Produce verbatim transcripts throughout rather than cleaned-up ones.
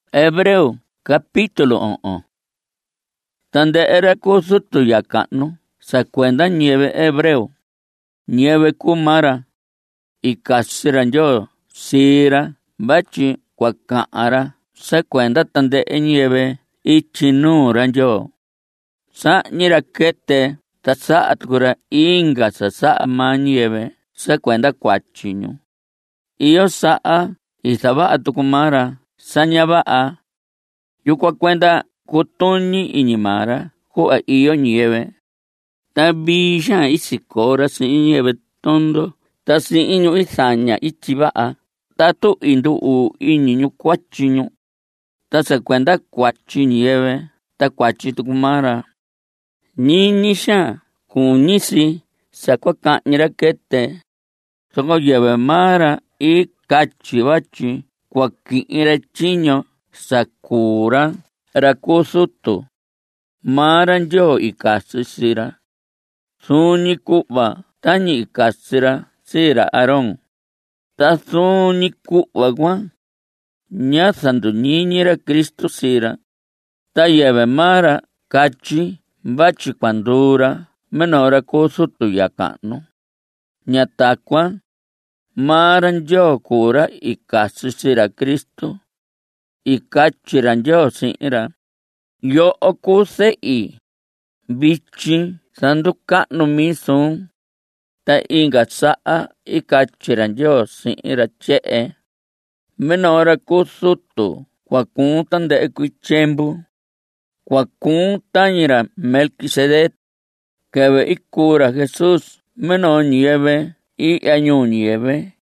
Hebreo capítulo o'on. Tandɨ'ɨ ra kuu sutu ya ka'nu sakuenda ñiyɨvɨ hebreo, ñiyɨvɨ kumaa ra ikasi ra Nyoo sii ra vatyi kuaka'an ra sakuenda tandɨ'ɨ ñiyɨvɨ ityi nuu ra Nyoo. Sa'ñi ra kete ta sa'a tuku ra inka sa sa'a maa ñiyɨvɨ sakuenda kuatyi ñu. Iyo sa'a isava'a tuku maa ra saña va'a. Yukuan kuenda kutuñi iñi maa ra ku'va iyo ñiyɨvɨ. Ta vii xaan isikoo ra si'in ñiyɨvɨ tonto ta si'in ñu isaña ityi va'a. Tatu indu'u iñi ñu kuatyi ñu. Ta sakuenda kuatyi ñiyɨvɨ ta kuatyi tuku maa ra. Ñiñi xaan kuñi si sakuaka'ñi ra kete. Soko yɨvɨ maa ra ikatyi vatyi kuaki'in ra tyiño sakuu ra ra kuu sutu. Maa ra Nyoo ikasi sii ra. Suñi ku'va tañi ikasi ra sii ra Aarón. Ta suñi ku'va kuan ña sanduñiñi ra Cristo sii ra. Ta yɨvɨ maa ra katyi vatyi kuanduu ra minoo ra kuu sutu ya ka'nu. Ña takuan maa ra Nyoo kuu ra ikasi sii ra Cristo. Ikatyi ra Nyoo si'in ra: Yo'o kuu se'i, vityin sanduka'nu mii suun. Ta inka sa'a ikatyi ra Nyoo si'in ra tye'e: Minoo ra kuu sutu kuakuun tandɨ'ɨ kuii tyempu. Kuakuun tañi ra Melquisedec kɨvɨ ikuu ra Jesús minoo ñiyɨvɨ i'ya ñuu ñiyɨvɨ.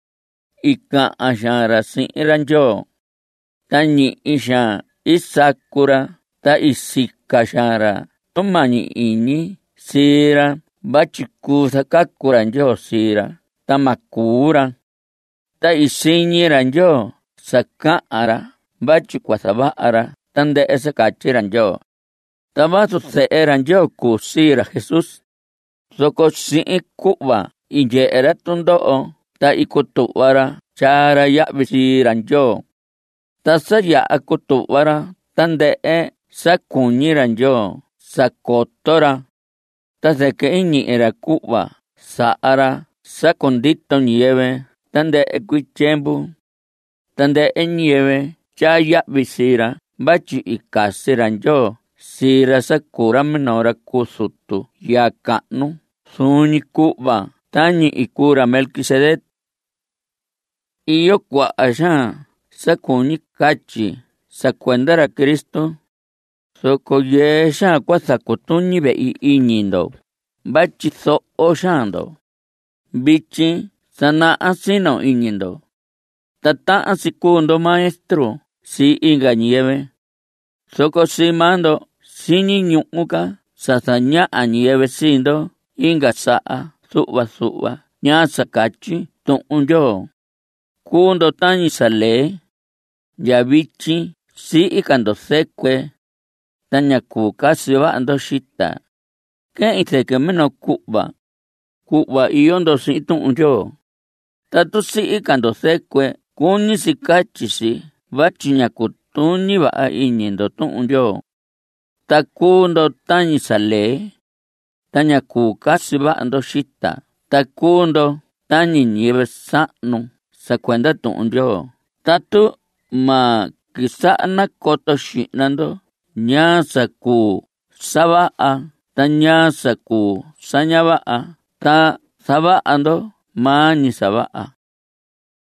Ika'an xaan ra si'in ra Nyoo. Ta ñi'i xaan isaku ra ta isika xaan ra tumañi iñi sii ra vatyi kuu sakaku ra Nyoo sii ra ta ma kuu ra. Ta isiñi ra Nyoo saka'an ra vatyi kuasava'a ra tandɨ'ɨ sakatyi ra Nyoo. Ta vasu se'e ra Nyoo kuu sii ra Jesús, soko si'in ku'va inye'e ra tundo'o ta ikutu'va ra tyaa ra ya'vi sii ra Nyoo. Ta saya'a kutu'va ra tandɨ'ɨ sakuñi ra Nyoo sakoto ra. Ta sɨkɨ iñi'i ra ku'va sa'a ra sakondito ñiyɨvɨ tandɨ'ɨ kuii tyempu. Tandɨ'ɨ ñiyɨvɨ tyaa ya'vi sii ra vatyi ikasi ra Nyoo sii ra sakuu ra minoo ra kuu sutu ya ka'nu suñi ku'va tañi ikuu ra Melquisedec. Iyo kua'a xaan sakuñi katyi sakuenda ra Cristo. Soko yee xaan kuasakutuñi ve'i iñi ndo vatyi so'o xaan ndo. Vityin sana'a sino iñi ndo. Ta ta'an si kuu ndo maestro sii inka ñiyɨvɨ. Soko sii maa ndo siñi ñu'u ka sasaña'a ñiyɨvɨ sii ndo inka sa'a su'va su'va ñaa sakatyi tu'un Nyoo. Kuu ndo tañi salee. Ya vityin si'i ka ndo sekue. Ta ña kuu kasi va'a ndo xita. Ke'in sɨkɨ minoo ku'va. Ku'va iyo ndo si'in tu'un Nyoo. Tatu si'i ka ndo sekue kuñi si katyi si vatyi ña kutuñi va'a iñi ndo tu'un Nyoo. Ta kuu ndo tañi salee. Ta ña kuu kasi va'a ndo xita. Ta kuu ndo tañi ñiyɨvɨ sa'nu sakuenda tu'un Nyoo. Tatu ma kisa'a nakoto xi'na ndo ñaa sakuu sava'a ta ñaa sakuu saña va'a ta sava'a ndo maa ñi sava'a.